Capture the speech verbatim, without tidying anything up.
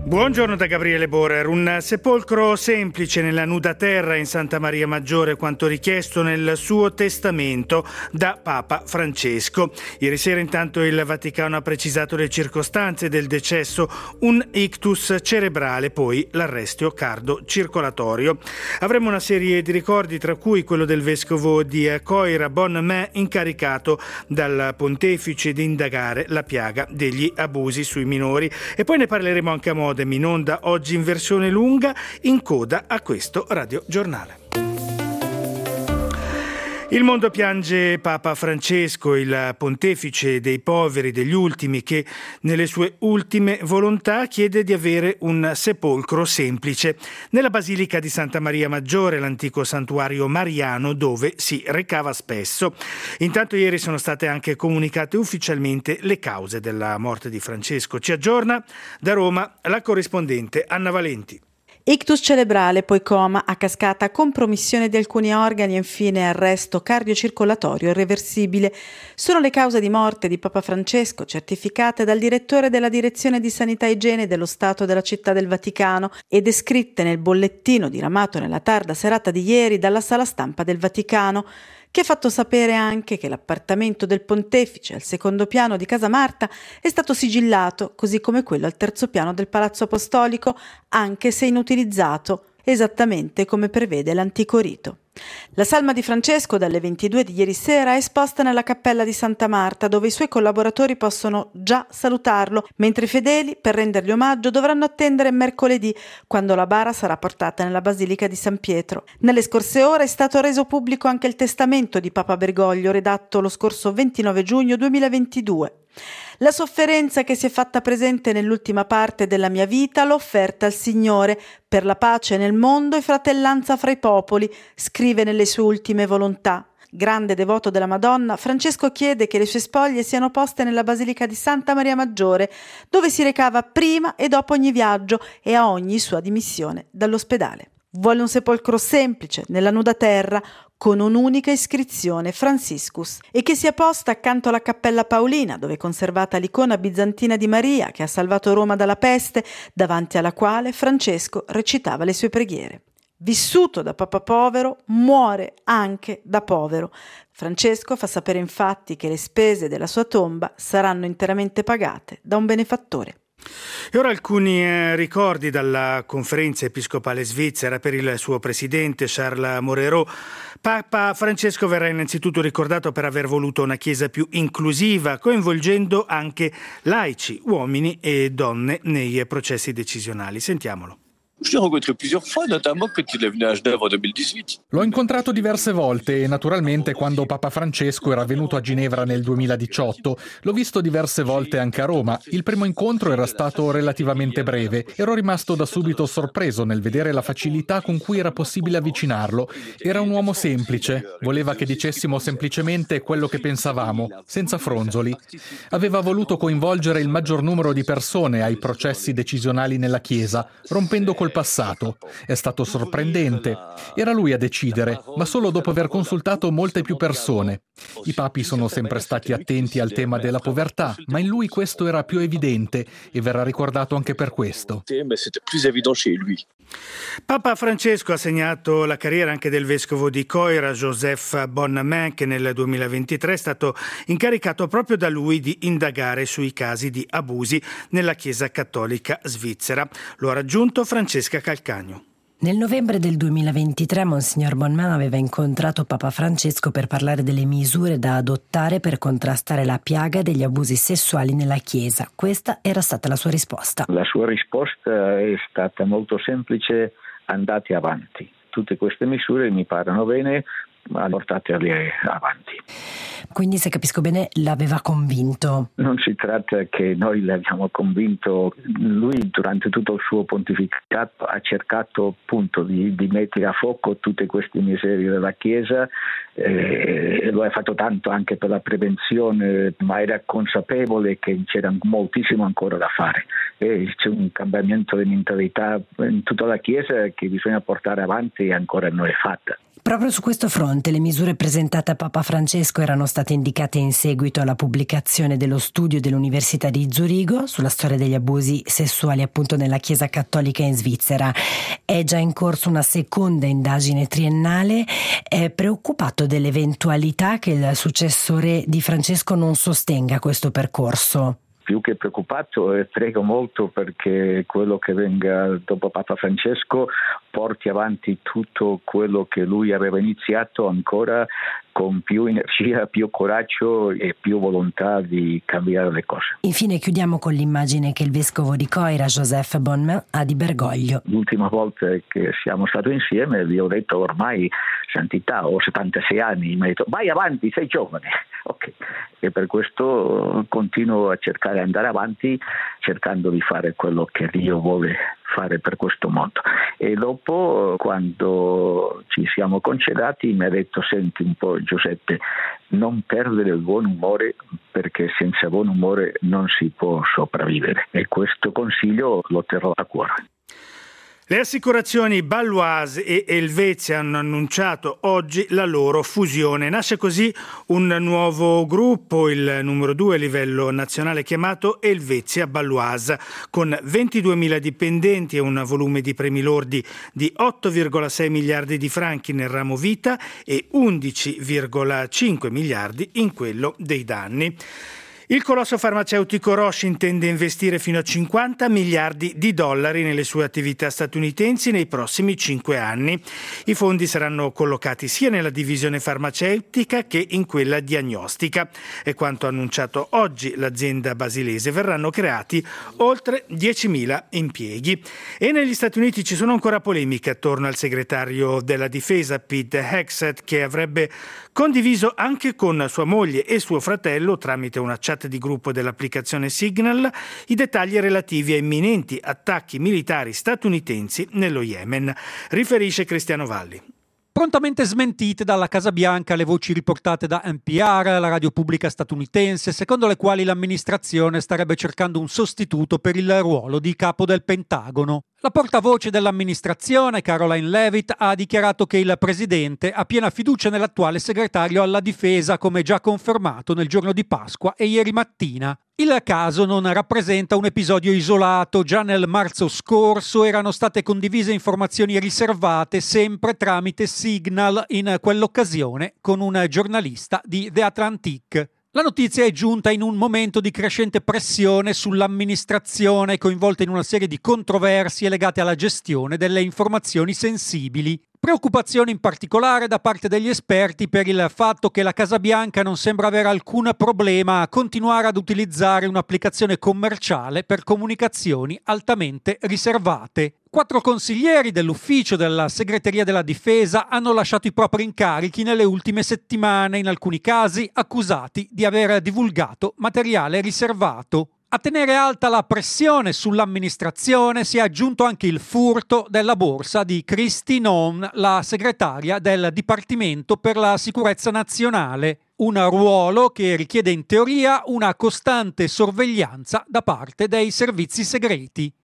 Buongiorno da Gabriele Borer. Un sepolcro semplice nella nuda terra in Santa Maria Maggiore, quanto richiesto nel suo testamento da Papa Francesco. Ieri sera intanto il Vaticano ha precisato le circostanze del decesso, un ictus cerebrale, poi l'arresto cardiocircolatorio. Avremo una serie di ricordi, tra cui quello del vescovo di Coira Bonmain, incaricato dal pontefice di indagare la piaga degli abusi sui minori, e poi ne parleremo anche a modo in onda oggi in versione lunga, in coda a questo radiogiornale. Il mondo piange Papa Francesco, il pontefice dei poveri, degli ultimi, che nelle sue ultime volontà chiede di avere un sepolcro semplice nella Basilica di Santa Maria Maggiore, l'antico santuario mariano dove si recava spesso. Intanto ieri sono state anche comunicate ufficialmente le cause della morte di Francesco. Ci aggiorna da Roma la corrispondente Anna Valenti. Ictus cerebrale, poi coma a cascata, compromissione di alcuni organi e infine arresto cardiocircolatorio irreversibile. Sono le cause di morte di Papa Francesco, certificate dal direttore della Direzione di Sanità e Igiene dello Stato della Città del Vaticano e descritte nel bollettino diramato nella tarda serata di ieri dalla sala stampa del Vaticano, che ha fatto sapere anche che l'appartamento del pontefice al secondo piano di Casa Marta è stato sigillato, così come quello al terzo piano del Palazzo Apostolico, anche se inutilizzato, esattamente come prevede l'antico rito. La salma di Francesco dalle ventidue di ieri sera è esposta nella cappella di Santa Marta, dove i suoi collaboratori possono già salutarlo, mentre i fedeli, per rendergli omaggio, dovranno attendere mercoledì, quando la bara sarà portata nella Basilica di San Pietro. Nelle scorse ore è stato reso pubblico anche il testamento di Papa Bergoglio, redatto lo scorso ventinove giugno duemilaventidue. La sofferenza che si è fatta presente nell'ultima parte della mia vita l'ho offerta al Signore per la pace nel mondo e fratellanza fra i popoli, scrive nelle sue ultime volontà. Grande devoto della Madonna, Francesco chiede che le sue spoglie siano poste nella Basilica di Santa Maria Maggiore, dove si recava prima e dopo ogni viaggio e a ogni sua dimissione dall'ospedale. Vuole un sepolcro semplice, nella nuda terra, con un'unica iscrizione, Franciscus, e che sia posta accanto alla Cappella Paolina, dove è conservata l'icona bizantina di Maria, che ha salvato Roma dalla peste, davanti alla quale Francesco recitava le sue preghiere. Vissuto da Papa povero, muore anche da povero. Francesco fa sapere infatti che le spese della sua tomba saranno interamente pagate da un benefattore. E ora alcuni eh, ricordi dalla conferenza episcopale svizzera. Per il suo presidente Charles Moreau, Papa Francesco verrà innanzitutto ricordato per aver voluto una chiesa più inclusiva, coinvolgendo anche laici, uomini e donne nei processi decisionali. Sentiamolo. L'ho incontrato diverse volte e naturalmente quando Papa Francesco era venuto a Ginevra nel duemiladiciotto. L'ho visto diverse volte anche a Roma. Il primo incontro era stato relativamente breve. Ero rimasto da subito sorpreso nel vedere la facilità con cui era possibile avvicinarlo. Era un uomo semplice. Voleva che dicessimo semplicemente quello che pensavamo, senza fronzoli. Aveva voluto coinvolgere il maggior numero di persone ai processi decisionali nella Chiesa, rompendo col passato. È stato sorprendente. Era lui a decidere, ma solo dopo aver consultato molte più persone. I papi sono sempre stati attenti al tema della povertà, ma in lui questo era più evidente e verrà ricordato anche per questo. Papa Francesco ha segnato la carriera anche del vescovo di Coira, Joseph Bonmain, che nel duemilaventitré è stato incaricato proprio da lui di indagare sui casi di abusi nella Chiesa Cattolica svizzera. Lo ha raggiunto Francesca Calcagno. Nel novembre del duemilaventitré Monsignor Bonmain aveva incontrato Papa Francesco per parlare delle misure da adottare per contrastare la piaga degli abusi sessuali nella Chiesa. Questa era stata la sua risposta. La sua risposta è stata molto semplice: andate avanti. Tutte queste misure mi parlano bene, ma portatele avanti. Quindi, se capisco bene, l'aveva convinto. Non si tratta che noi l'abbiamo convinto. Lui durante tutto il suo pontificato ha cercato appunto di, di mettere a fuoco tutte queste miserie della Chiesa, eh, e lo ha fatto tanto anche per la prevenzione, ma era consapevole che c'era moltissimo ancora da fare. E c'è un cambiamento di mentalità in tutta la Chiesa che bisogna portare avanti e ancora non è fatta. Proprio su questo fronte le misure presentate a Papa Francesco erano state indicate in seguito alla pubblicazione dello studio dell'Università di Zurigo sulla storia degli abusi sessuali appunto nella Chiesa Cattolica in Svizzera. È già in corso una seconda indagine triennale. È preoccupato dell'eventualità che il successore di Francesco non sostenga questo percorso? Più che preoccupato, e prego molto perché quello che venga dopo Papa Francesco porti avanti tutto quello che lui aveva iniziato ancora con più energia, più coraggio e più volontà di cambiare le cose. Infine chiudiamo con l'immagine che il vescovo di Coira, Joseph Bonmain, ha di Bergoglio. L'ultima volta che siamo stati insieme vi ho detto ormai, santità, ho settantasei anni, mi ha detto vai avanti, sei giovane. Ok, e per questo continuo a cercare di andare avanti cercando di fare quello che Dio vuole fare per questo mondo. E dopo, quando ci siamo concedati, mi ha detto senti un po' Giuseppe, non perdere il buon umore perché senza buon umore non si può sopravvivere, e questo consiglio lo terrò a cuore. Le assicurazioni Baloise e Helvetia hanno annunciato oggi la loro fusione. Nasce così un nuovo gruppo, il numero due a livello nazionale chiamato Helvetia Baloise, con ventiduemila dipendenti e un volume di premi lordi di otto virgola sei miliardi di franchi nel ramo vita e undici virgola cinque miliardi in quello dei danni. Il colosso farmaceutico Roche intende investire fino a cinquanta miliardi di dollari nelle sue attività statunitensi nei prossimi cinque anni. I fondi saranno collocati sia nella divisione farmaceutica che in quella diagnostica. E quanto annunciato oggi l'azienda basilese, verranno creati oltre diecimila impieghi. E negli Stati Uniti ci sono ancora polemiche attorno al segretario della difesa Pete Hegseth, che avrebbe condiviso anche con sua moglie e suo fratello tramite una chat di gruppo dell'applicazione Signal i dettagli relativi a imminenti attacchi militari statunitensi nello Yemen. Riferisce Cristiano Valli. Prontamente smentite dalla Casa Bianca le voci riportate da N P R, la radio pubblica statunitense, secondo le quali l'amministrazione starebbe cercando un sostituto per il ruolo di capo del Pentagono. La portavoce dell'amministrazione, Caroline Leavitt, ha dichiarato che il presidente ha piena fiducia nell'attuale segretario alla difesa, come già confermato nel giorno di Pasqua e ieri mattina. Il caso non rappresenta un episodio isolato. Già nel marzo scorso erano state condivise informazioni riservate sempre tramite Signal, in quell'occasione con un giornalista di The Atlantic. La notizia è giunta in un momento di crescente pressione sull'amministrazione, coinvolta in una serie di controversie legate alla gestione delle informazioni sensibili. Preoccupazione in particolare da parte degli esperti per il fatto che la Casa Bianca non sembra avere alcun problema a continuare ad utilizzare un'applicazione commerciale per comunicazioni altamente riservate. Quattro consiglieri dell'ufficio della segreteria della difesa hanno lasciato i propri incarichi nelle ultime settimane, in alcuni casi accusati di aver divulgato materiale riservato. A tenere alta la pressione sull'amministrazione si è aggiunto anche il furto della borsa di Kristi Noem, la segretaria del Dipartimento per la Sicurezza Nazionale, un ruolo che richiede in teoria una costante sorveglianza da parte dei servizi segreti.